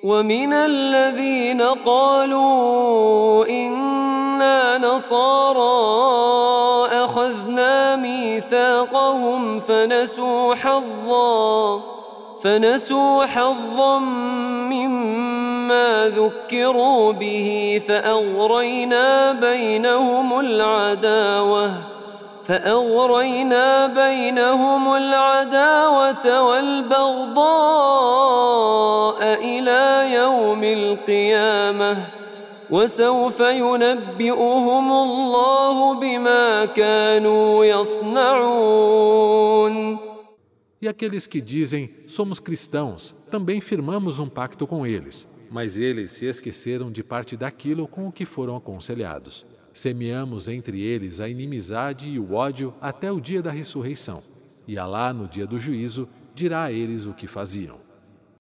ومن الذين قالوا إنا نصارى أخذنا ميثاقهم فنسوا حظا مما ذكروا به فأغرينا بينهم العداوة والبغضاء إلى يوم القيامة وسوف ينبئهم الله بما كانوا يصنعون. E aqueles que dizem, somos cristãos, também firmamos um pacto com eles, mas eles se esqueceram de parte daquilo com o que foram aconselhados. Semeamos entre eles a inimizade e o ódio até o dia da ressurreição. E Alá, no dia do juízo, dirá a eles o que faziam.